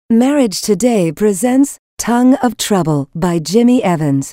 Marriage Today presents Tongue of Trouble by Jimmy Evans.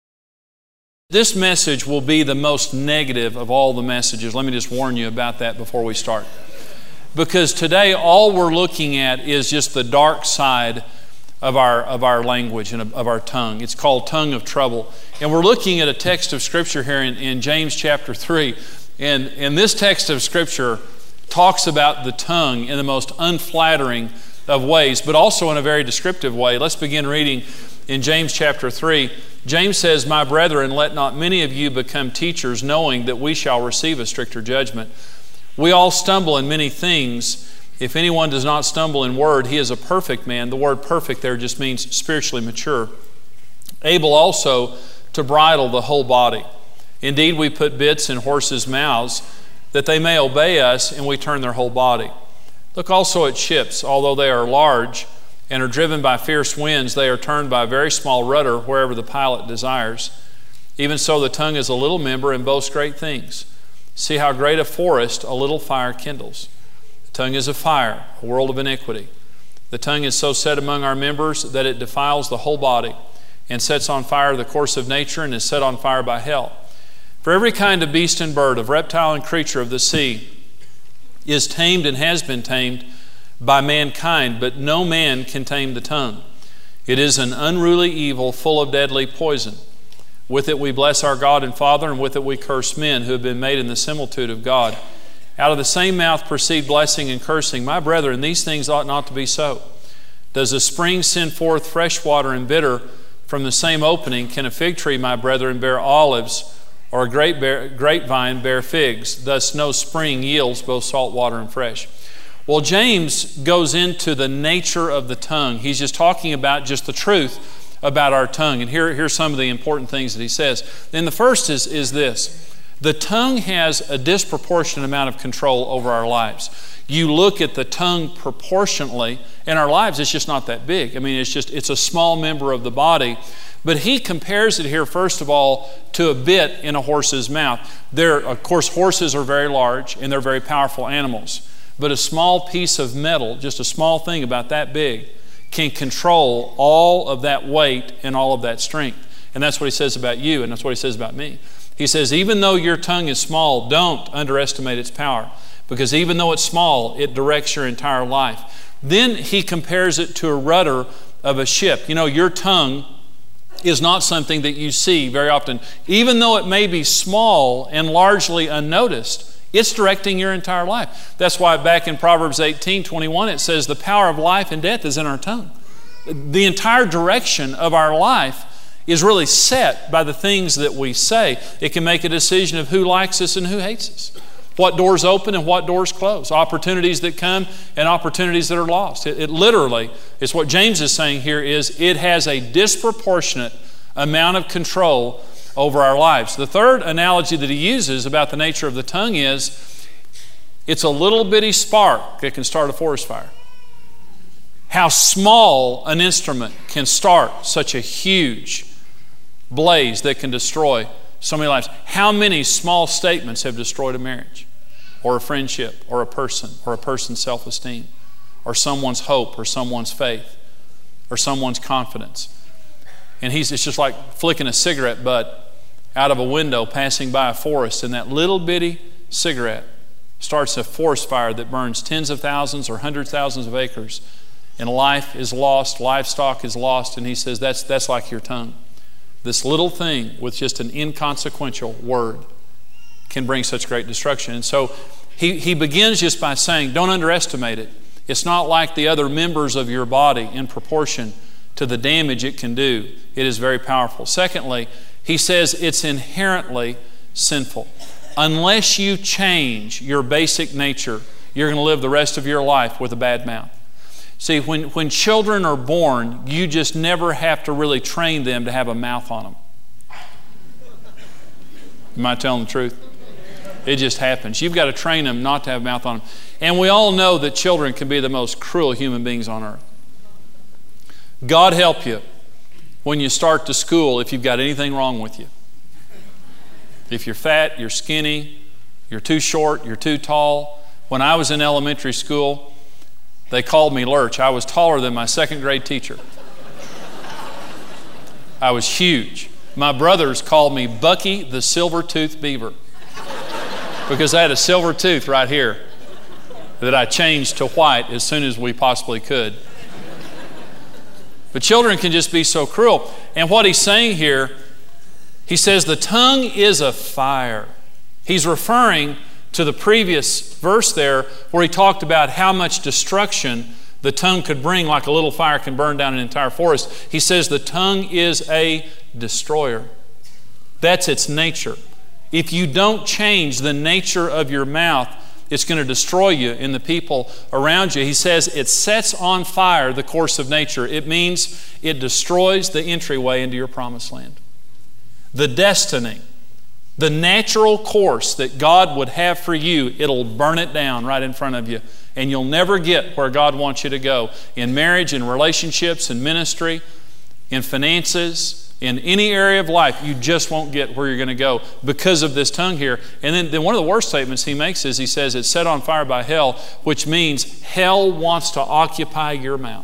This message will be the most negative of all the messages. Let me just warn you about that before we start. Because today all we're looking at is just the dark side of our language and of our tongue. It's called Tongue of Trouble. And we're looking at a text of Scripture here in James chapter 3. And this text of Scripture talks about the tongue in the most unflattering of ways, but also in a very descriptive way. Let's begin reading in James chapter 3. James says, "My brethren, let not many of you become teachers, knowing that we shall receive a stricter judgment. We all stumble in many things. If anyone does not stumble in word, he is a perfect man." The word perfect there just means spiritually mature. "Able also to bridle the whole body. Indeed, we put bits in horses' mouths, that they may obey us, and we turn their whole body. Look also at ships. Although they are large and are driven by fierce winds, they are turned by a very small rudder wherever the pilot desires. Even so, the tongue is a little member and boasts great things. See how great a forest a little fire kindles. The tongue is a fire, a world of iniquity. The tongue is so set among our members that it defiles the whole body and sets on fire the course of nature and is set on fire by hell. For every kind of beast and bird, of reptile and creature of the sea, is tamed and has been tamed by mankind, but no man can tame the tongue. It is an unruly evil full of deadly poison. With it we bless our God and Father, and with it we curse men who have been made in the similitude of God. Out of the same mouth proceed blessing and cursing. My brethren, these things ought not to be so. Does a spring send forth fresh water and bitter from the same opening? Can a fig tree, my brethren, bear olives, or a grapevine bear figs? Thus no spring yields both salt water and fresh." Well, James goes into the nature of the tongue. He's just talking about just the truth about our tongue. And here's some of the important things that he says. And the first is this. The tongue has a disproportionate amount of control over our lives. You look at the tongue proportionately, in our lives it's just not that big. I mean, it's a small member of the body. But he compares it here, first of all, to a bit in a horse's mouth. Of course, horses are very large and they're very powerful animals. But a small piece of metal, just a small thing about that big, can control all of that weight and all of that strength. And that's what he says about you, and that's what he says about me. He says, even though your tongue is small, don't underestimate its power. Because even though it's small, it directs your entire life. Then he compares it to a rudder of a ship. You know, your tongue is not something that you see very often. Even though it may be small and largely unnoticed, it's directing your entire life. That's why back in Proverbs 18:21 it says the power of life and death is in our tongue. The entire direction of our life is really set by the things that we say. It can make a decision of who likes us and who hates us. What doors open and what doors close. Opportunities that come and opportunities that are lost. It literally, it's what James is saying here, is it has a disproportionate amount of control over our lives. The third analogy that he uses about the nature of the tongue is it's a little bitty spark that can start a forest fire. How small an instrument can start such a huge blaze that can destroy so many lives. How many small statements have destroyed a marriage, or a friendship, or a person's self-esteem, or someone's hope, or someone's faith, or someone's confidence? And it's just like flicking a cigarette butt out of a window passing by a forest, and that little bitty cigarette starts a forest fire that burns tens of thousands or hundreds of thousands of acres, and life is lost, livestock is lost. And he says that's like your tongue. This little thing with just an inconsequential word can bring such great destruction. And so he begins just by saying, don't underestimate it. It's not like the other members of your body in proportion to the damage it can do. It is very powerful. Secondly, he says it's inherently sinful. Unless you change your basic nature, you're going to live the rest of your life with a bad mouth. See, when children are born, you just never have to really train them to have a mouth on them. Am I telling the truth? It just happens. You've got to train them not to have a mouth on them. And we all know that children can be the most cruel human beings on earth. God help you when you start to school if you've got anything wrong with you. If you're fat, you're skinny, you're too short, you're too tall. When I was in elementary school, They called me Lurch. I was taller than my second grade teacher. I was huge. My brothers called me Bucky the Silver-Toothed Beaver because I had a silver tooth right here that I changed to white as soon as we possibly could. But children can just be so cruel. And what he's saying here, he says the tongue is a fire. He's referring to the previous verse there where he talked about how much destruction the tongue could bring, like a little fire can burn down an entire forest. He says the tongue is a destroyer. That's its nature. If you don't change the nature of your mouth, it's going to destroy you and the people around you. He says it sets on fire the course of nature. It means it destroys the entryway into your promised land. The destiny, the natural course that God would have for you, it'll burn it down right in front of you. And you'll never get where God wants you to go. In marriage, in relationships, in ministry, in finances, in any area of life, you just won't get where you're going to go because of this tongue here. And then one of the worst statements he makes is he says it's set on fire by hell, which means hell wants to occupy your mouth.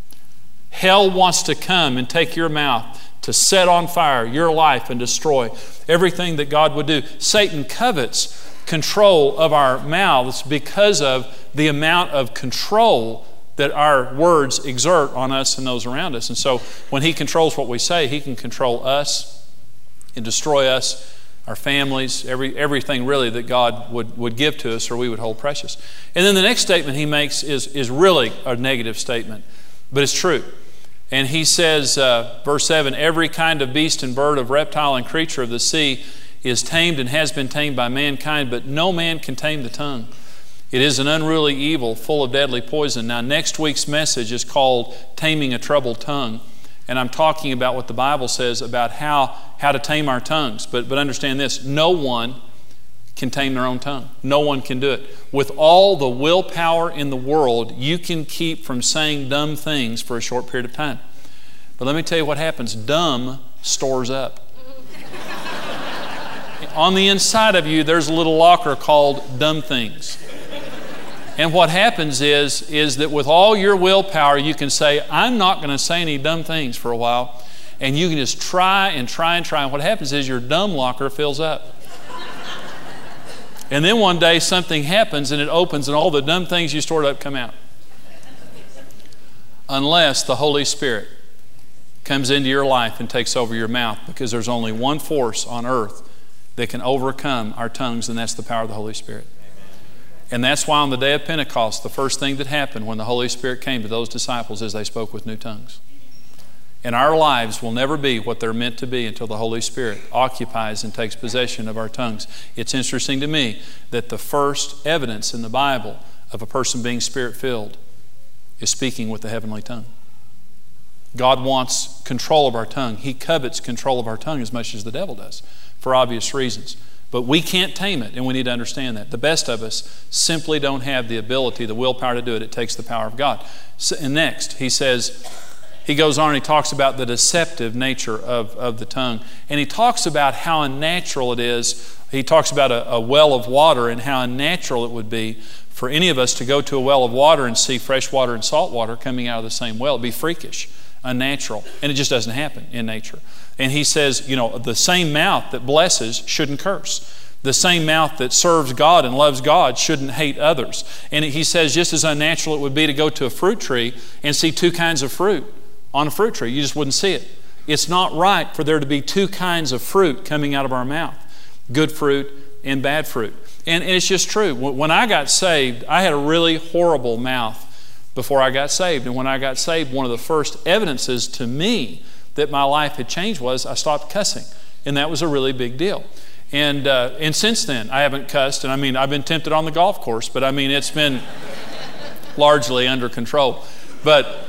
Hell wants to come and take your mouth to set on fire your life and destroy everything that God would do. Satan covets control of our mouths because of the amount of control that our words exert on us and those around us. And so when he controls what we say, he can control us and destroy us, our families, everything really that God would give to us or we would hold precious. And then the next statement he makes is really a negative statement, but it's true. And he says, verse 7, every kind of beast and bird, of reptile and creature of the sea is tamed and has been tamed by mankind, but no man can tame the tongue. It is an unruly evil, full of deadly poison. Now, next week's message is called Taming a Troubled Tongue. And I'm talking about what the Bible says about how to tame our tongues. But understand this, no one can tame their own tongue. No one can do it. With all the willpower in the world, you can keep from saying dumb things for a short period of time. But let me tell you what happens. Dumb stores up. On the inside of you, there's a little locker called dumb things. And what happens is that with all your willpower, you can say, I'm not going to say any dumb things for a while. And you can just try and try and try. And what happens is your dumb locker fills up. And then one day something happens and it opens and all the dumb things you stored up come out. Unless the Holy Spirit comes into your life and takes over your mouth, because there's only one force on earth that can overcome our tongues, and that's the power of the Holy Spirit. And that's why on the day of Pentecost, the first thing that happened when the Holy Spirit came to those disciples is they spoke with new tongues. And our lives will never be what they're meant to be until the Holy Spirit occupies and takes possession of our tongues. It's interesting to me that the first evidence in the Bible of a person being Spirit-filled is speaking with the heavenly tongue. God wants control of our tongue. He covets control of our tongue as much as the devil does, for obvious reasons. But we can't tame it, and we need to understand that. The best of us simply don't have the ability, the willpower to do it. It takes the power of God. And next, he goes on and he talks about the deceptive nature of the tongue. And he talks about how unnatural it is. He talks about a well of water and how unnatural it would be for any of us to go to a well of water and see fresh water and salt water coming out of the same well. It'd be freakish, unnatural. And it just doesn't happen in nature. And he says, the same mouth that blesses shouldn't curse. The same mouth that serves God and loves God shouldn't hate others. And he says just as unnatural it would be to go to a fruit tree and see two kinds of fruit on a fruit tree. You just wouldn't see it. It's not right for there to be two kinds of fruit coming out of our mouth. Good fruit and bad fruit. And it's just true. When I got saved, I had a really horrible mouth before I got saved. And when I got saved, one of the first evidences to me that my life had changed was I stopped cussing. And that was a really big deal. And since then, I haven't cussed. And I've been tempted on the golf course, but it's been largely under control. But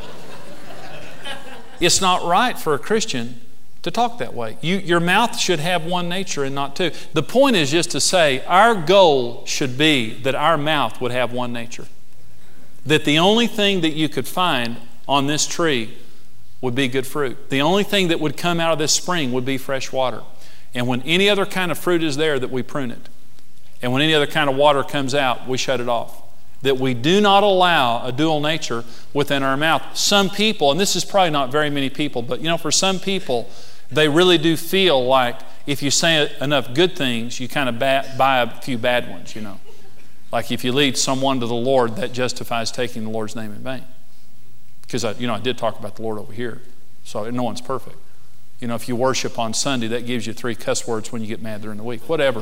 it's not right for a Christian to talk that way. Your mouth should have one nature and not two. The point is just to say our goal should be that our mouth would have one nature. That the only thing that you could find on this tree would be good fruit. The only thing that would come out of this spring would be fresh water. And when any other kind of fruit is there, that we prune it. And when any other kind of water comes out, we shut it off. that we do not allow a dual nature within our mouth. Some people, and this is probably not very many people, but for some people, they really do feel like if you say enough good things, you kind of buy a few bad ones, Like if you lead someone to the Lord, that justifies taking the Lord's name in vain. Because I did talk about the Lord over here, so no one's perfect. If you worship on Sunday, that gives you 3 cuss words when you get mad during the week, whatever.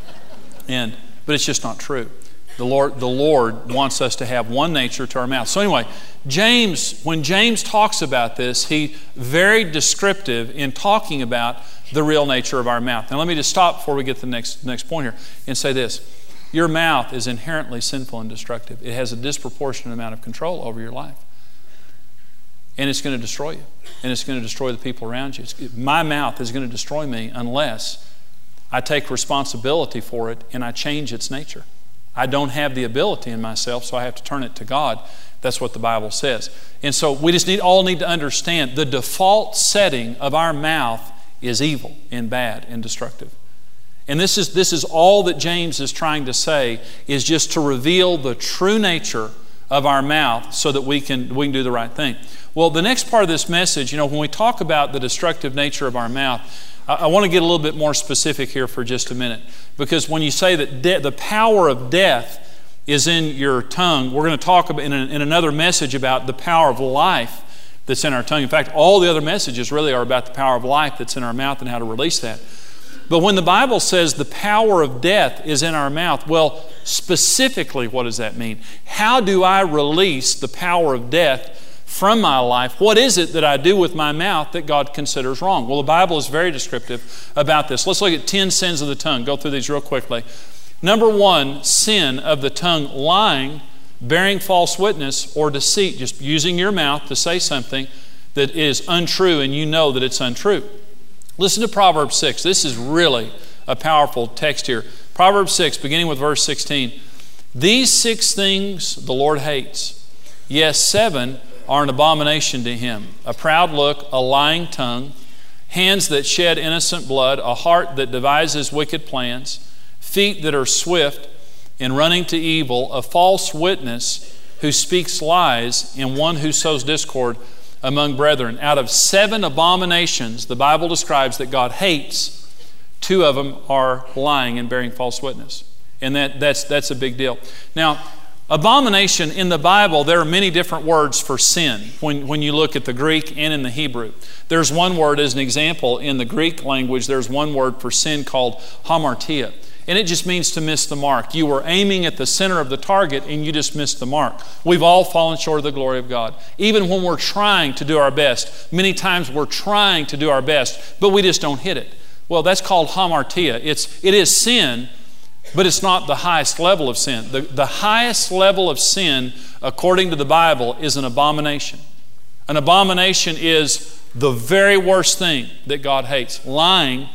But it's just not true. The Lord wants us to have one nature to our mouth. So anyway, when James talks about this, he's very descriptive in talking about the real nature of our mouth. Now let me just stop before we get to the next point here and say this. Your mouth is inherently sinful and destructive. It has a disproportionate amount of control over your life. And it's going to destroy you. And it's going to destroy the people around you. My mouth is going to destroy me unless I take responsibility for it and I change its nature. I don't have the ability in myself, so I have to turn it to God. That's what the Bible says. And so we just all need to understand the default setting of our mouth is evil and bad and destructive. And this is all that James is trying to say, is just to reveal the true nature of our mouth so that we can do the right thing. Well, the next part of this message, when we talk about the destructive nature of our mouth, I want to get a little bit more specific here for just a minute. Because when you say that the power of death is in your tongue, we're going to talk about in another message about the power of life that's in our tongue. In fact, all the other messages really are about the power of life that's in our mouth and how to release that. But when the Bible says the power of death is in our mouth, well, specifically, what does that mean? How do I release the power of death from my life? What is it that I do with my mouth that God considers wrong? Well, the Bible is very descriptive about this. Let's look at 10 sins of the tongue. Go through these real quickly. Number 1, sin of the tongue, lying, bearing false witness, or deceit. Just using your mouth to say something that is untrue and you know that it's untrue. Listen to Proverbs 6. This is really a powerful text here. Proverbs 6, beginning with verse 16. These 6 things the Lord hates. Yes, 7 are an abomination to Him. A proud look, a lying tongue, hands that shed innocent blood, a heart that devises wicked plans, feet that are swift in running to evil, a false witness who speaks lies, and one who sows discord among brethren. Out of 7 abominations the Bible describes that God hates, 2 of them are lying and bearing false witness. And that's a big deal. Now, abomination in the Bible, there are many different words for sin when you look at the Greek and in the Hebrew. There's one word as an example in the Greek language, there's one word for sin called hamartia. And it just means to miss the mark. You were aiming at the center of the target and you just missed the mark. We've all fallen short of the glory of God. Even when we're trying to do our best, many times we're trying to do our best, but we just don't hit it. Well, that's called hamartia. It is sin, but it's not the highest level of sin. The highest level of sin, according to the Bible, is an abomination. An abomination is the very worst thing that God hates. Lying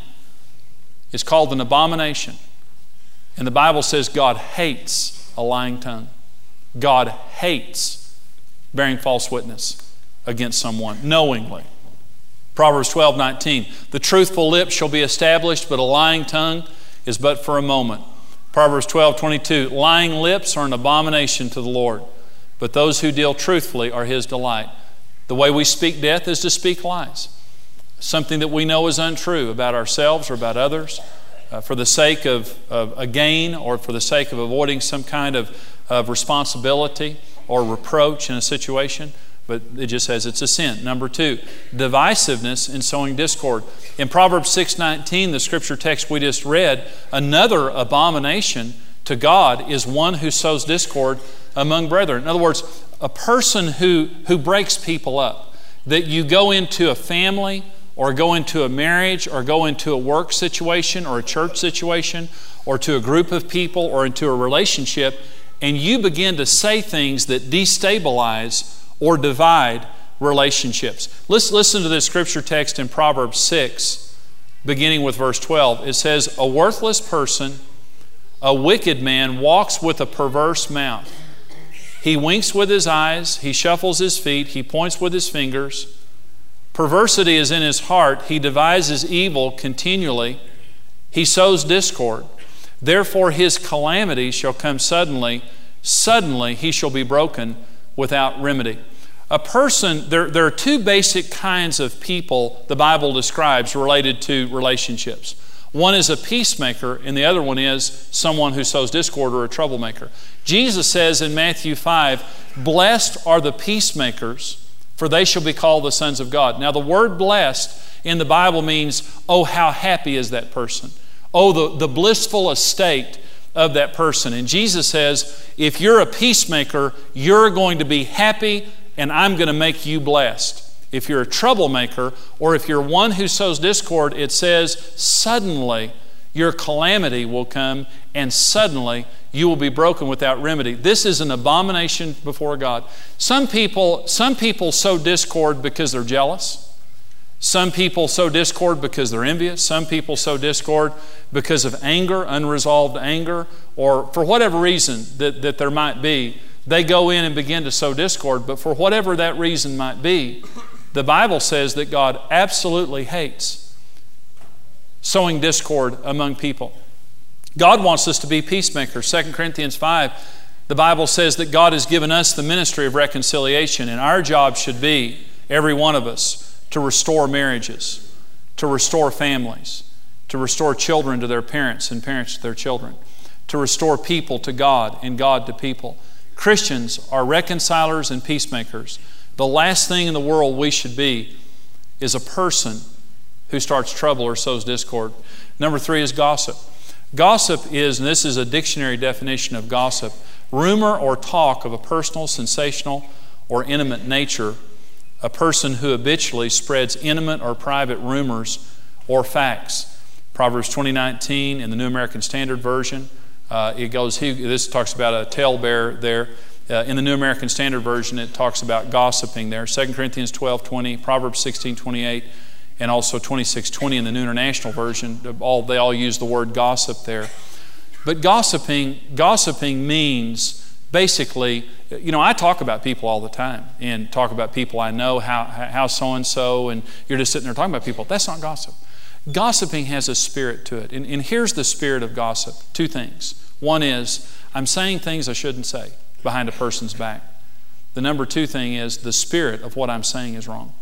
is called an abomination. And the Bible says God hates a lying tongue. God hates bearing false witness against someone knowingly. Proverbs 12:19. The truthful lips shall be established, but a lying tongue is but for a moment. Proverbs 12:22. Lying lips are an abomination to the Lord, but those who deal truthfully are His delight. The way we speak death is to speak lies. Something that we know is untrue about ourselves or about others. For the sake of a gain or for the sake of avoiding some kind of responsibility or reproach in a situation, but it just says it's a sin. Number 2, divisiveness in sowing discord. In Proverbs 6:19, the scripture text we just read, another abomination to God is one who sows discord among brethren. In other words, a person who breaks people up. That you go into a family or go into a marriage, or go into a work situation, or a church situation, or to a group of people, or into a relationship, and you begin to say things that destabilize or divide relationships. Let's listen to this scripture text in Proverbs 6, beginning with verse 12. It says, a worthless person, a wicked man, walks with a perverse mouth. He winks with his eyes, he shuffles his feet, he points with his fingers. Perversity is in his heart. He devises evil continually. He sows discord. Therefore his calamity shall come suddenly suddenly he shall be broken without remedy. A person, there are two basic kinds of people the Bible describes related to relationships. One is a peacemaker, and the other one is someone who sows discord or a troublemaker. Jesus says in Matthew 5, "Blessed are the peacemakers, for they shall be called the sons of God." Now the word blessed in the Bible means, oh, how happy is that person. Oh, the blissful estate of that person. And Jesus says, if you're a peacemaker, you're going to be happy, and I'm going to make you blessed. If you're a troublemaker, or if you're one who sows discord, it says, suddenly your calamity will come, and suddenly you will be broken without remedy. This is an abomination before God. Some people sow discord because they're jealous. Some people sow discord because they're envious. Some people sow discord because of anger, unresolved anger, or for whatever reason that there might be. They go in and begin to sow discord, but for whatever that reason might be, the Bible says that God absolutely hates sowing discord among people. God wants us to be peacemakers. 2 Corinthians 5, the Bible says that God has given us the ministry of reconciliation, and our job should be, every one of us, to restore marriages, to restore families, to restore children to their parents and parents to their children, to restore people to God and God to people. Christians are reconcilers and peacemakers. The last thing in the world we should be is a person who starts trouble or sows discord. Number 3 is gossip. Gossip is, and this is a dictionary definition of gossip, rumor or talk of a personal, sensational, or intimate nature. A person who habitually spreads intimate or private rumors or facts. Proverbs 20:19 in the New American Standard Version. This talks about a talebearer there. In the New American Standard Version, it talks about gossiping there. 2 Corinthians 12:20, Proverbs 16:28, and also 26:20 in the New International Version. They all use the word gossip there. But gossiping means basically, I talk about people all the time and talk about people I know, how so-and-so, and you're just sitting there talking about people. That's not gossip. Gossiping has a spirit to it. And here's the spirit of gossip. 2 things. One is, I'm saying things I shouldn't say behind a person's back. The number 2 thing is, the spirit of what I'm saying is wrong.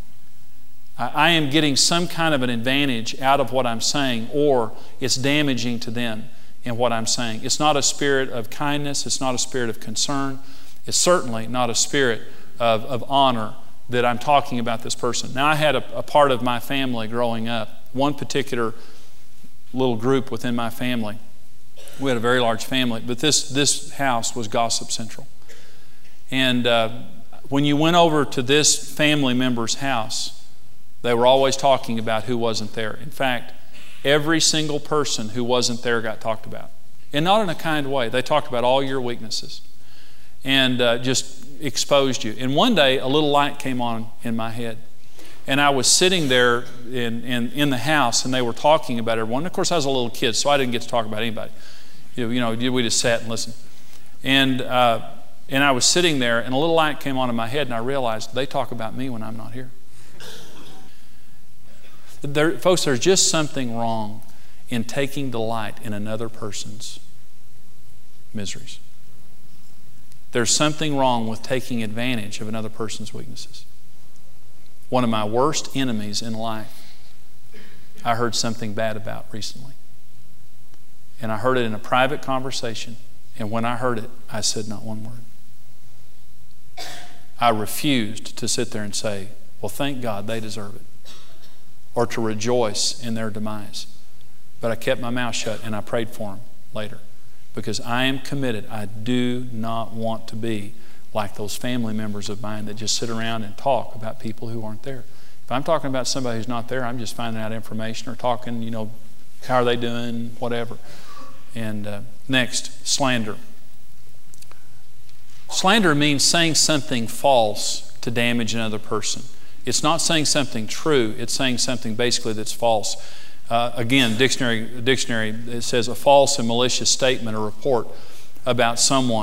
I am getting some kind of an advantage out of what I'm saying, or it's damaging to them in what I'm saying. It's not a spirit of kindness. It's not a spirit of concern. It's certainly not a spirit of honor that I'm talking about this person. Now, I had a part of my family growing up, one particular little group within my family. We had a very large family, but this house was gossip central. And when you went over to this family member's house, they were always talking about who wasn't there. In fact, every single person who wasn't there got talked about. And not in a kind way. They talked about all your weaknesses and just exposed you. And one day, a little light came on in my head. And I was sitting there in the house, and they were talking about everyone. Of course, I was a little kid, so I didn't get to talk about anybody. We just sat and listened. And I was sitting there, and a little light came on in my head, and I realized they talk about me when I'm not here. Folks, there's just something wrong in taking delight in another person's miseries. There's something wrong with taking advantage of another person's weaknesses. One of my worst enemies in life, I heard something bad about recently. And I heard it in a private conversation. And when I heard it, I said not one word. I refused to sit there and say, well, thank God they deserve it, or to rejoice in their demise. But I kept my mouth shut, and I prayed for them later, because I am committed. I do not want to be like those family members of mine that just sit around and talk about people who aren't there. If I'm talking about somebody who's not there, I'm just finding out information or talking, how are they doing, whatever. And next, slander. Slander means saying something false to damage another person. It's not saying something true. It's saying something basically that's false. Again, dictionary, it says a false and malicious statement or report about someone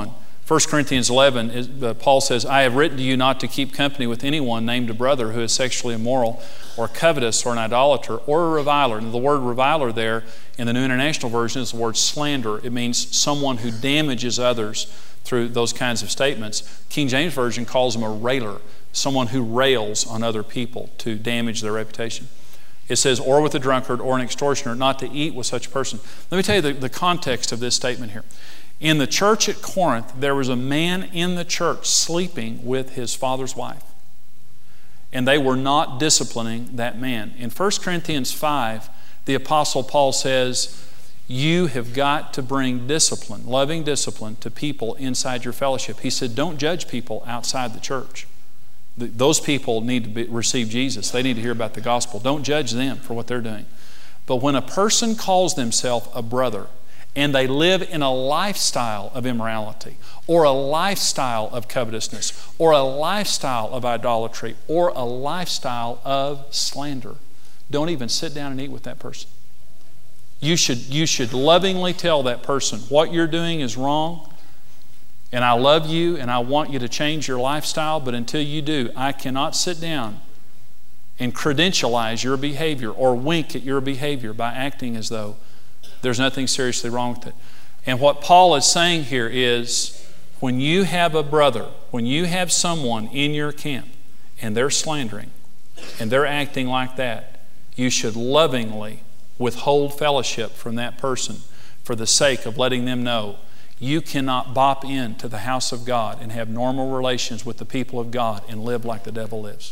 1 Corinthians 11, Paul says, I have written to you not to keep company with anyone named a brother who is sexually immoral or covetous or an idolater or a reviler. And the word reviler there in the New International Version is the word slander. It means someone who damages others through those kinds of statements. King James Version calls him a railer, someone who rails on other people to damage their reputation. It says, or with a drunkard or an extortioner, not to eat with such a person. Let me tell you the context of this statement here. In the church at Corinth, there was a man in the church sleeping with his father's wife. And they were not disciplining that man. In 1 Corinthians 5, the Apostle Paul says, you have got to bring discipline, loving discipline, to people inside your fellowship. He said, don't judge people outside the church. Those people need to receive Jesus. They need to hear about the gospel. Don't judge them for what they're doing. But when a person calls themselves a brother, and they live in a lifestyle of immorality, or a lifestyle of covetousness, or a lifestyle of idolatry, or a lifestyle of slander, don't even sit down and eat with that person. You should lovingly tell that person, what you're doing is wrong, and I love you, and I want you to change your lifestyle, but until you do, I cannot sit down and credentialize your behavior or wink at your behavior by acting as though there's nothing seriously wrong with it. And what Paul is saying here is, when you have a brother, when you have someone in your camp, and they're slandering, and they're acting like that, you should lovingly withhold fellowship from that person for the sake of letting them know you cannot bop into the house of God and have normal relations with the people of God and live like the devil lives.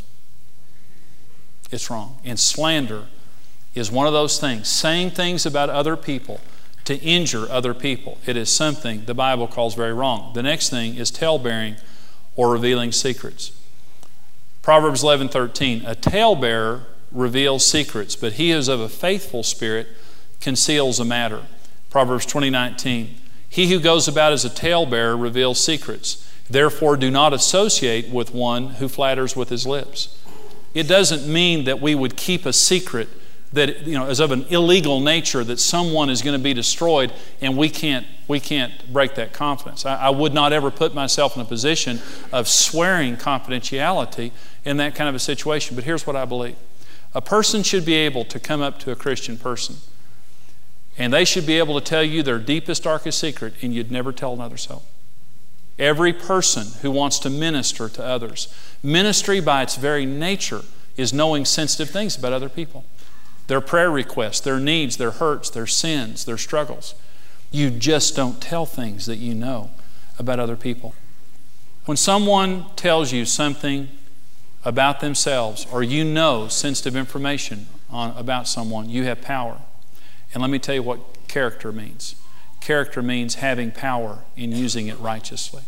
It's wrong. And slander is one of those things, saying things about other people to injure other people. It is something the Bible calls very wrong. The next thing is talebearing or revealing secrets. Proverbs 11:13, a talebearer reveals secrets, but he who is of a faithful spirit conceals a matter. Proverbs 20:19, he who goes about as a talebearer reveals secrets. Therefore do not associate with one who flatters with his lips. It doesn't mean that we would keep a secret that is of an illegal nature, that someone is going to be destroyed, and we can't break that confidence. I would not ever put myself in a position of swearing confidentiality in that kind of a situation. But here's what I believe. A person should be able to come up to a Christian person, and they should be able to tell you their deepest, darkest secret, and you'd never tell another soul. Every person who wants to minister to others, ministry by its very nature is knowing sensitive things about other people. Their prayer requests, their needs, their hurts, their sins, their struggles. You just don't tell things that you know about other people. When someone tells you something about themselves, or you know sensitive information about someone, you have power. And let me tell you what character means. Character means having power and using it righteously.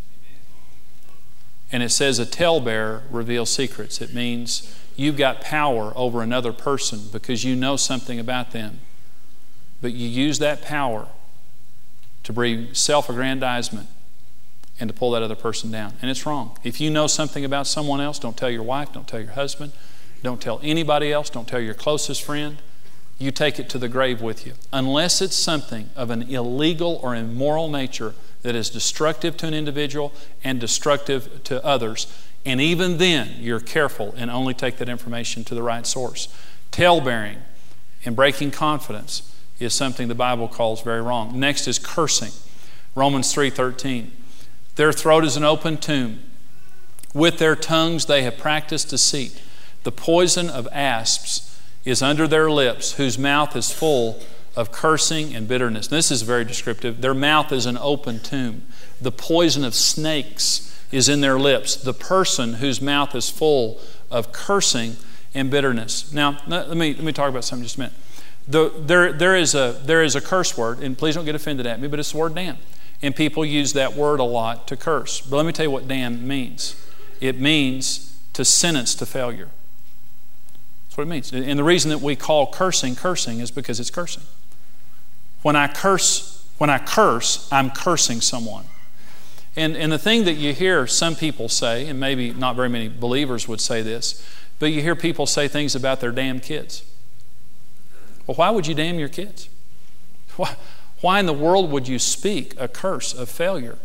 And it says a talebearer reveals secrets. It means you've got power over another person because you know something about them. But you use that power to bring self-aggrandizement and to pull that other person down. And it's wrong. If you know something about someone else, don't tell your wife, don't tell your husband, don't tell anybody else, don't tell your closest friend. You take it to the grave with you. Unless it's something of an illegal or immoral nature that is destructive to an individual and destructive to others. And even then, you're careful and only take that information to the right source. Talebearing and breaking confidence is something the Bible calls very wrong. Next is cursing. Romans 3:13. Their throat is an open tomb. With their tongues they have practiced deceit. The poison of asps is under their lips, whose mouth is full of cursing and bitterness. This is very descriptive. Their mouth is an open tomb. The poison of snakes is in their lips. The person whose mouth is full of cursing and bitterness. Now, let me talk about something just a minute. There is a curse word, and please don't get offended at me, but it's the word damn. And people use that word a lot to curse. But let me tell you what damn means. It means to sentence to failure. That's what it means. And the reason that we call cursing is because it's cursing. When I curse, I'm cursing someone. And the thing that you hear some people say, and maybe not very many believers would say this, but you hear people say things about their damn kids. Well, why would you damn your kids? Why in the world would you speak a curse of failure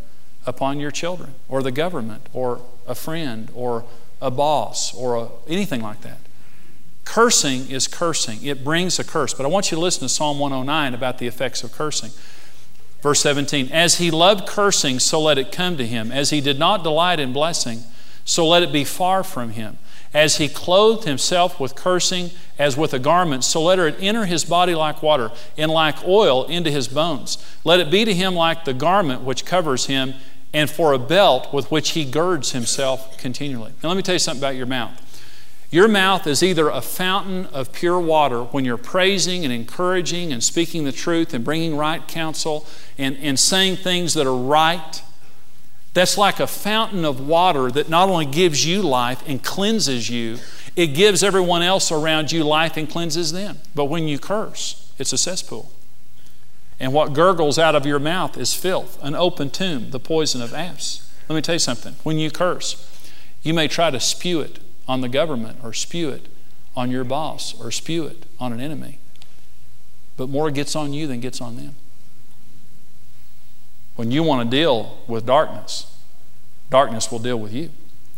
upon your children or the government or a friend or a boss or anything like that. Cursing is cursing. It brings a curse. But I want you to listen to Psalm 109 about the effects of cursing. Verse 17, as he loved cursing, so let it come to him. As he did not delight in blessing, so let it be far from him. As he clothed himself with cursing as with a garment, so let it enter his body like water, and like oil into his bones. Let it be to him like the garment which covers him, and for a belt with which he girds himself continually. Now let me tell you something about your mouth. Your mouth is either a fountain of pure water when you're praising and encouraging and speaking the truth and bringing right counsel and saying things that are right. That's like a fountain of water that not only gives you life and cleanses you, it gives everyone else around you life and cleanses them. But when you curse, it's a cesspool. And what gurgles out of your mouth is filth, an open tomb, the poison of asps. Let me tell you something. When you curse, you may try to spew it on the government or spew it on your boss or spew it on an enemy. But more gets on you than gets on them. When you want to deal with darkness, darkness will deal with you.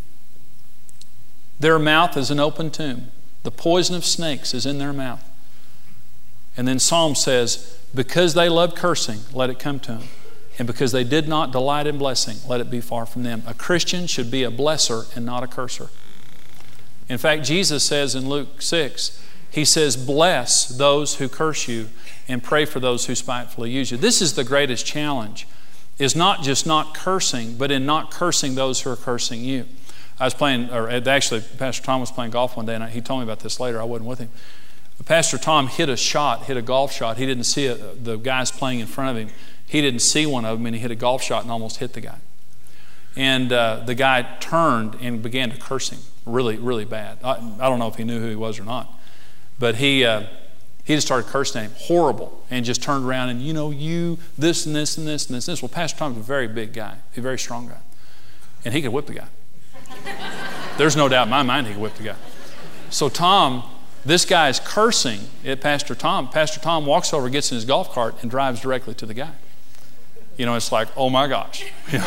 Their mouth is an open tomb. The poison of snakes is in their mouth. And then Psalm says, because they loved cursing, let it come to them. And because they did not delight in blessing, let it be far from them. A Christian should be a blesser and not a curser. In fact, Jesus says in Luke 6, He says, bless those who curse you and pray for those who spitefully use you. This is the greatest challenge, is not just not cursing, but in not cursing those who are cursing you. I was playing, or actually Pastor Tom was playing golf one day, and he told me about this later. I wasn't with him. Pastor Tom hit a golf shot. He didn't see the guys playing in front of him. He didn't see one of them, and he hit a golf shot and almost hit the guy. And the guy turned and began to curse him really, really bad. I don't know if he knew who he was or not. But he just started cursing at him, horrible, and just turned around and, you, this and this and this and this and this. Well, Pastor Tom's a very big guy, a very strong guy. And he could whip the guy. There's no doubt in my mind he could whip the guy. So Tom, this guy's cursing at Pastor Tom. Pastor Tom walks over, gets in his golf cart, and drives directly to the guy. It's like, oh my gosh.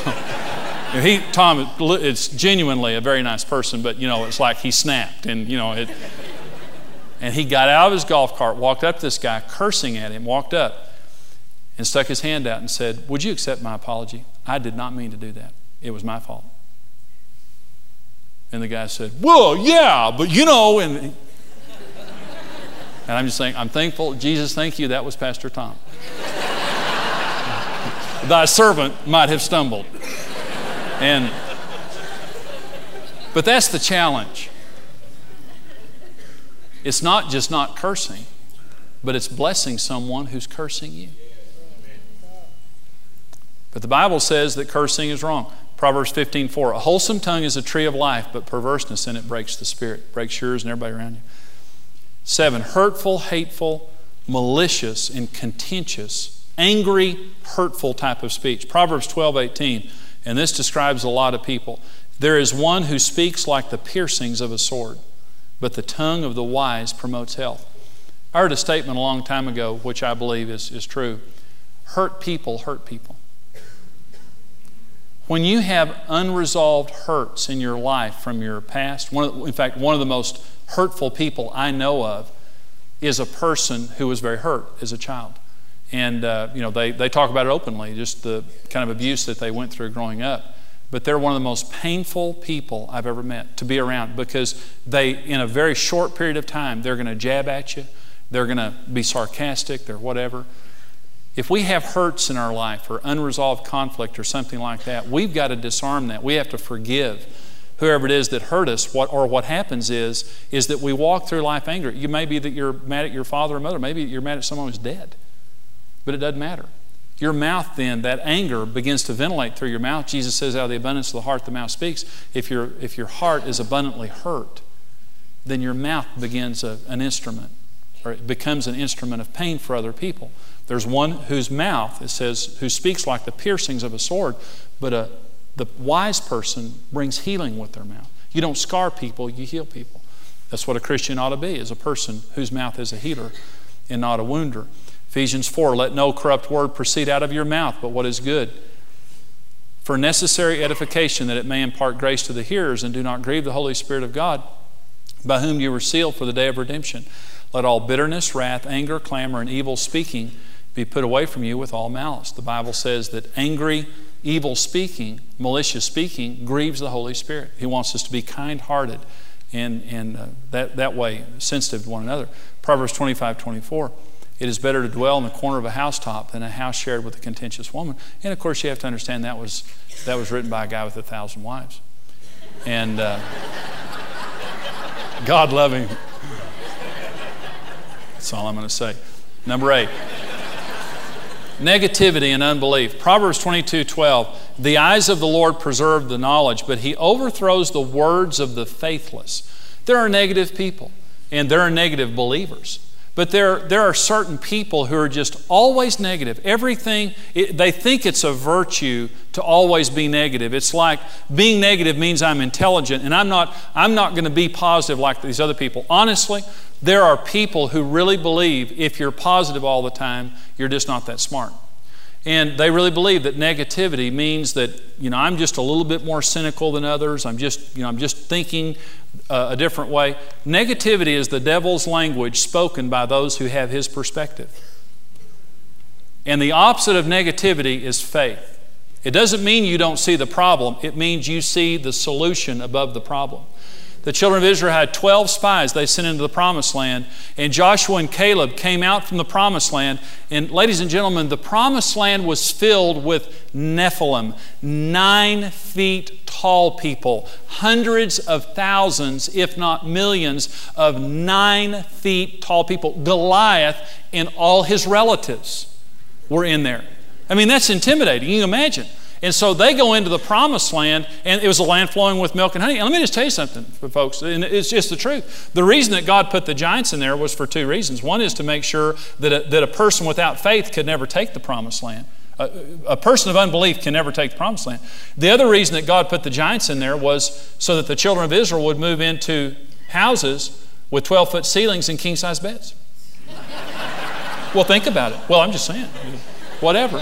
Tom is genuinely a very nice person, but, it's like he snapped and, and he got out of his golf cart, walked up to this guy, cursing at him, walked up and stuck his hand out and said, would you accept my apology? I did not mean to do that. It was my fault. And the guy said, well, yeah, but and I'm just saying, I'm thankful. Jesus, thank you. That was Pastor Tom. Thy servant might have stumbled. But that's the challenge. It's not just not cursing, but it's blessing someone who's cursing you. But the Bible says that cursing is wrong. Proverbs 15:4, a wholesome tongue is a tree of life, but perverseness in it breaks the spirit, breaks yours and everybody around you. 7, hurtful, hateful, malicious, and contentious, angry, hurtful type of speech. Proverbs 12:18, and this describes a lot of people. There is one who speaks like the piercings of a sword, but the tongue of the wise promotes health. I heard a statement a long time ago, which I believe is true. Hurt people hurt people. When you have unresolved hurts in your life from your past, in fact, one of the most hurtful people I know of is a person who was very hurt as a child. And, they talk about it openly, just the kind of abuse that they went through growing up. But they're one of the most painful people I've ever met to be around, because in a very short period of time, they're going to jab at you. They're going to be sarcastic. They're whatever. If we have hurts in our life or unresolved conflict or something like that, we've got to disarm that. We have to forgive whoever it is that hurt us. What happens is that we walk through life angry. You may be that you're mad at your father or mother. Maybe you're mad at someone who's dead. But it doesn't matter. Your mouth then, that anger begins to ventilate through your mouth. Jesus says, out of the abundance of the heart, the mouth speaks. If your heart is abundantly hurt, then your mouth begins an instrument, or it becomes an instrument of pain for other people. There's one whose mouth, it says, who speaks like the piercings of a sword, but the wise person brings healing with their mouth. You don't scar people, you heal people. That's what a Christian ought to be, is a person whose mouth is a healer and not a wounder. Ephesians 4, let no corrupt word proceed out of your mouth, but what is good, for necessary edification, that it may impart grace to the hearers, and do not grieve the Holy Spirit of God, by whom you were sealed for the day of redemption. Let all bitterness, wrath, anger, clamor, and evil speaking be put away from you with all malice. The Bible says that angry, evil speaking, malicious speaking grieves the Holy Spirit. He wants us to be kind-hearted and that way sensitive to one another. Proverbs 25:24. It is better to dwell in the corner of a housetop than a house shared with a contentious woman. And of course, you have to understand that was written by a guy with 1,000 wives. And God love him. That's all I'm going to say. Number 8. Negativity and unbelief. Proverbs 22:12. The eyes of the Lord preserve the knowledge, but He overthrows the words of the faithless. There are negative people, and there are negative believers. But there are certain people who are just always negative. Everything, they think it's a virtue to always be negative. It's like being negative means I'm intelligent, and I'm not going to be positive like these other people. Honestly, there are people who really believe if you're positive all the time, you're just not that smart. And they really believe that negativity means that, I'm just a little bit more cynical than others. I'm just thinking a different way. Negativity is the devil's language spoken by those who have his perspective. And the opposite of negativity is faith. It doesn't mean you don't see the problem. It means you see the solution above the problem. The children of Israel had 12 spies they sent into the promised land, and Joshua and Caleb came out from the promised land. And ladies and gentlemen, the promised land was filled with Nephilim, 9 feet tall people, hundreds of thousands, if not millions, of 9 feet tall people. Goliath and all his relatives were in there. I mean, that's intimidating. You can imagine. And so they go into the promised land, and it was a land flowing with milk and honey. And let me just tell you something, folks, and it's just the truth. The reason that God put the giants in there was for 2 reasons. One is to make sure that a person without faith could never take the promised land. A person of unbelief can never take the promised land. The other reason that God put the giants in there was so that the children of Israel would move into houses with 12-foot ceilings and king-size beds. Well, think about it. Well, I'm just saying. Whatever.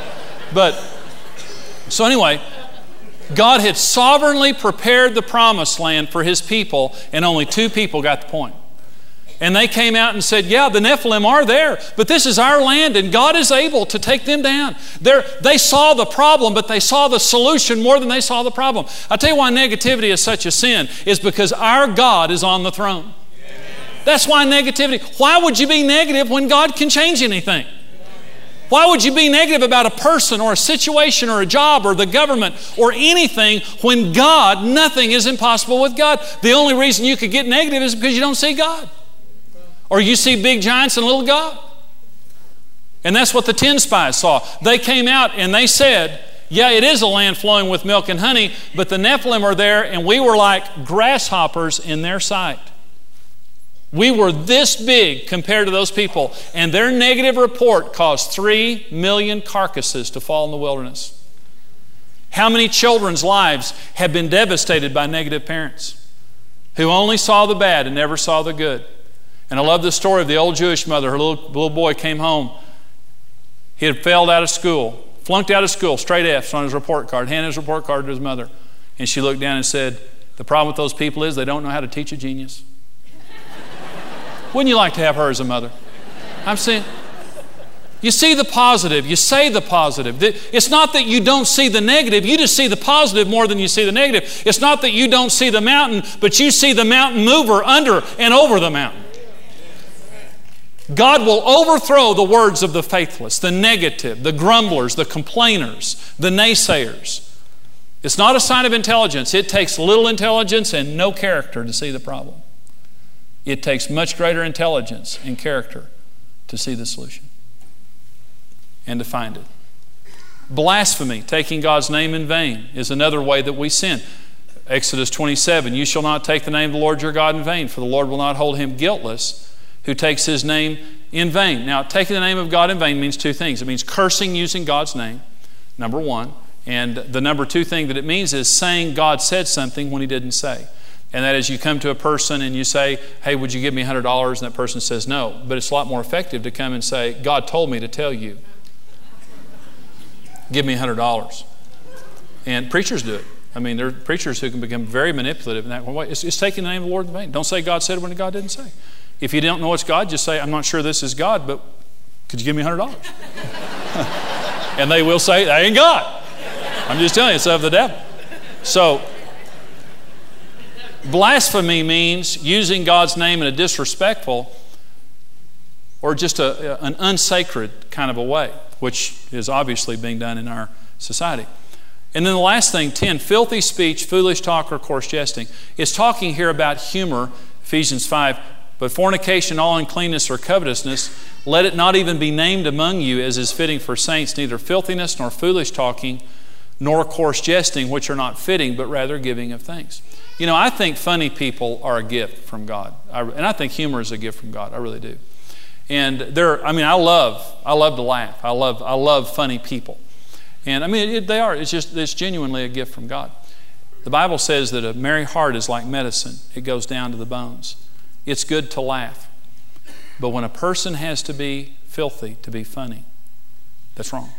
So anyway, God had sovereignly prepared the promised land for His people, and only 2 people got the point. And they came out and said, yeah, the Nephilim are there, but this is our land, and God is able to take them down. They saw the problem, but they saw the solution more than they saw the problem. I'll tell you why negativity is such a sin, is because our God is on the throne. That's why negativity. Why would you be negative when God can change anything? Why would you be negative about a person or a situation or a job or the government or anything when God, nothing is impossible with God? The only reason you could get negative is because you don't see God. Or you see big giants and little God. And that's what the 10 spies saw. They came out and they said, yeah, it is a land flowing with milk and honey, but the Nephilim are there and we were like grasshoppers in their sight. We were this big compared to those people, and their negative report caused 3 million carcasses to fall in the wilderness. How many children's lives have been devastated by negative parents who only saw the bad and never saw the good? And I love the story of the old Jewish mother. Her little boy came home. He had failed out of school, flunked out of school, straight F's on his report card, handed his report card to his mother. And she looked down and said, the problem with those people is they don't know how to teach a genius. Wouldn't you like to have her as a mother? I'm saying, you see the positive, you say the positive. It's not that you don't see the negative, you just see the positive more than you see the negative. It's not that you don't see the mountain, but you see the mountain mover under and over the mountain. God will overthrow the words of the faithless, the negative, the grumblers, the complainers, the naysayers. It's not a sign of intelligence. It takes little intelligence and no character to see the problem. It takes much greater intelligence and character to see the solution and to find it. Blasphemy, taking God's name in vain, is another way that we sin. Exodus 27, you shall not take the name of the Lord your God in vain, for the Lord will not hold him guiltless who takes His name in vain. Now, taking the name of God in vain means 2 things. It means cursing using God's name, number 1. And the number 2 thing that it means is saying God said something when He didn't say. And that is, you come to a person and you say, hey, would you give me $100? And that person says no. But it's a lot more effective to come and say, God told me to tell you. Give me $100. And preachers do it. I mean, there are preachers who can become very manipulative in that way. It's taking the name of the Lord in vain. Don't say God said when God didn't say. If you don't know it's God, just say, I'm not sure this is God, but could you give me $100? And they will say, that ain't God. I'm just telling you, it's of the devil. So, blasphemy means using God's name in a disrespectful or just an unsacred kind of a way, which is obviously being done in our society. And then the last thing, 10, filthy speech, foolish talk, or coarse jesting. It's talking here about humor, Ephesians 5. But fornication, all uncleanness, or covetousness, let it not even be named among you as is fitting for saints, neither filthiness, nor foolish talking, nor coarse jesting, which are not fitting, but rather giving of thanks. You know, I think funny people are a gift from God. And I think humor is a gift from God. I really do. And I love to laugh. I love funny people. And I mean, they are. It's genuinely a gift from God. The Bible says that a merry heart is like medicine. It goes down to the bones. It's good to laugh. But when a person has to be filthy to be funny, that's wrong.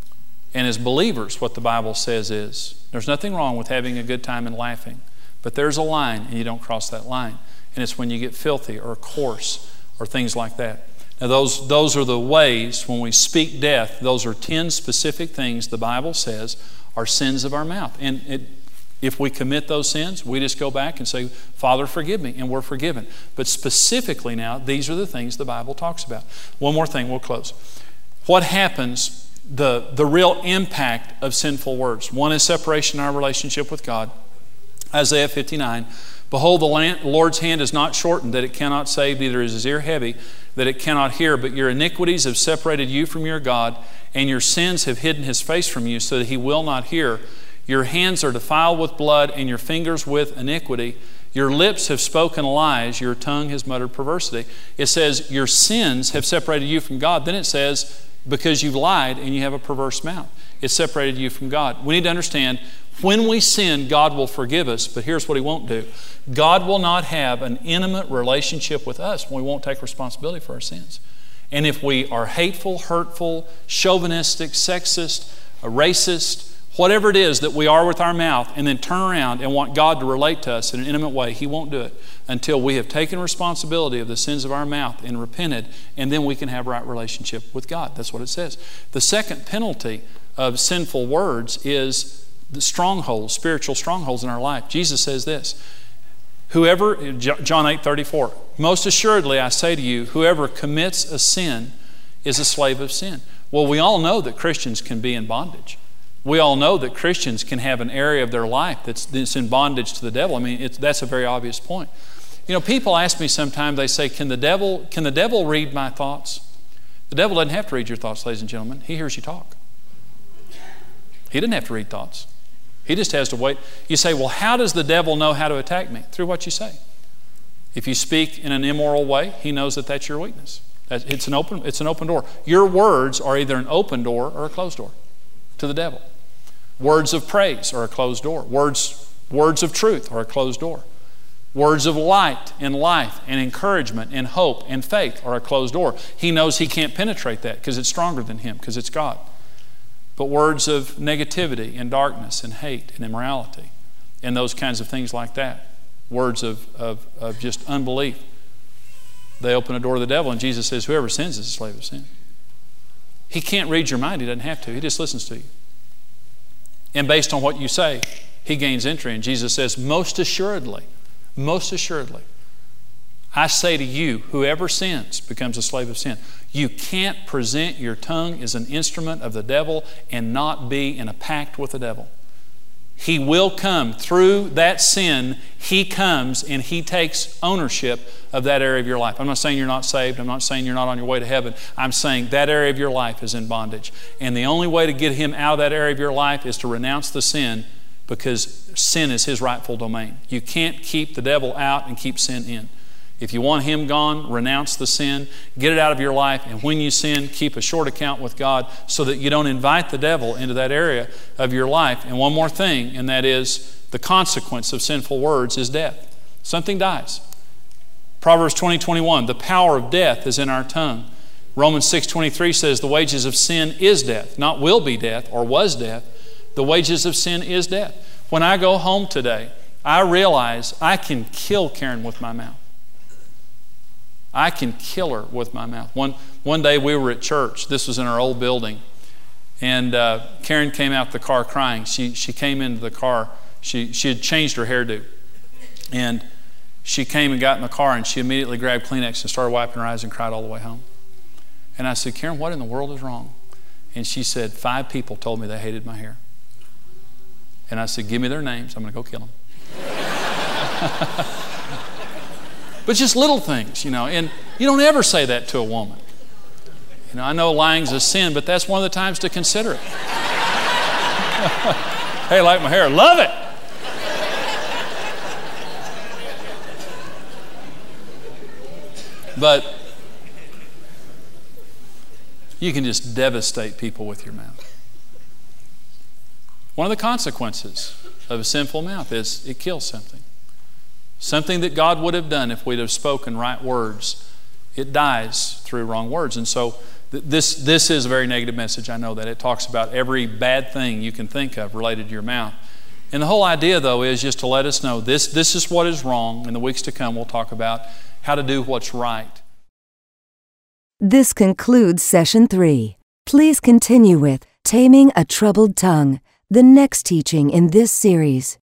And as believers, what the Bible says is, there's nothing wrong with having a good time and laughing. But there's a line, and you don't cross that line. And it's when you get filthy or coarse or things like that. Now those are the ways when we speak death. Those are 10 specific things the Bible says are sins of our mouth. And if we commit those sins, we just go back and say, Father, forgive me, and we're forgiven. But specifically now, these are the things the Bible talks about. One more thing, we'll close. What happens, the real impact of sinful words? One is separation in our relationship with God. Isaiah 59, behold, the Lord's hand is not shortened, that it cannot save, neither is his ear heavy, that it cannot hear. But your iniquities have separated you from your God, and your sins have hidden his face from you, so that he will not hear. Your hands are defiled with blood, and your fingers with iniquity. Your lips have spoken lies, your tongue has muttered perversity. It says, your sins have separated you from God. Then it says, because you've lied and you have a perverse mouth. It separated you from God. We need to understand, when we sin, God will forgive us, but here's what he won't do. God will not have an intimate relationship with us when we won't take responsibility for our sins. And if we are hateful, hurtful, chauvinistic, sexist, racist, whatever it is that we are with our mouth, and then turn around and want God to relate to us in an intimate way, he won't do it until we have taken responsibility of the sins of our mouth and repented, and then we can have right relationship with God. That's what it says. The second penalty of sinful words is the strongholds, spiritual strongholds in our life. Jesus says this, whoever, John 8:34, most assuredly I say to you, whoever commits a sin is a slave of sin. Well, we all know that Christians can be in bondage. We all know that Christians can have an area of their life that's in bondage to the devil. I mean, that's a very obvious point. You know, people ask me sometimes, they say, can the devil read my thoughts? The devil doesn't have to read your thoughts, ladies and gentlemen. He hears you talk. He doesn't have to read thoughts. He just has to wait. You say, well, how does the devil know how to attack me? Through what you say. If you speak in an immoral way, he knows that that's your weakness. It's an open door. Your words are either an open door or a closed door to the devil. Words of praise are a closed door. Words of truth are a closed door. Words of light and life and encouragement and hope and faith are a closed door. He knows he can't penetrate that because it's stronger than him, because it's God. But words of negativity and darkness and hate and immorality and those kinds of things like that, words of just unbelief, they open a door to the devil. And Jesus says, whoever sins is a slave of sin. He can't read your mind. He doesn't have to. He just listens to you. And based on what you say, he gains entry. And Jesus says, most assuredly, I say to you, whoever sins becomes a slave of sin. You can't present your tongue as an instrument of the devil and not be in a pact with the devil. He will come through that sin. He comes and he takes ownership of that area of your life. I'm not saying you're not saved. I'm not saying you're not on your way to heaven. I'm saying that area of your life is in bondage. And the only way to get him out of that area of your life is to renounce the sin, because sin is his rightful domain. You can't keep the devil out and keep sin in. If you want him gone, renounce the sin, get it out of your life, and when you sin, keep a short account with God so that you don't invite the devil into that area of your life. And one more thing, and that is the consequence of sinful words is death. Something dies. Proverbs 20:21, the power of death is in our tongue. Romans 6:23 says the wages of sin is death, not will be death or was death. The wages of sin is death. When I go home today, I realize I can kill Karen with my mouth. I can kill her with my mouth. One day we were at church. This was in our old building. And Karen came out the car crying. She came into the car. She had changed her hairdo. And she came and got in the car, and she immediately grabbed Kleenex and started wiping her eyes and cried all the way home. And I said, Karen, what in the world is wrong? And she said, 5 people told me they hated my hair. And I said, give me their names. I'm going to go kill them. But just little things, and you don't ever say that to a woman. I know lying's a sin, but that's one of the times to consider it. Hey, like my hair, love it. But you can just devastate people with your mouth. One of the consequences of a sinful mouth is it kills something. Something that God would have done if we'd have spoken right words. It dies through wrong words. And so this is a very negative message. I know that. It talks about every bad thing you can think of related to your mouth. And the whole idea, though, is just to let us know this is what is wrong. In the weeks to come, we'll talk about how to do what's right. This concludes Session 3. Please continue with Taming a Troubled Tongue, the next teaching in this series.